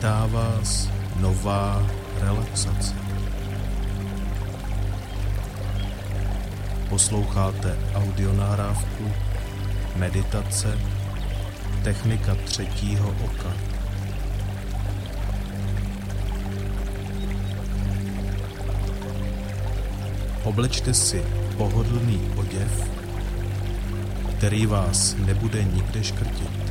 Vítá vás nová relaxace. Posloucháte audionahrávku Meditace, technika třetího oka. Oblečte si pohodlný oděv, který vás nebude nikde škrtit.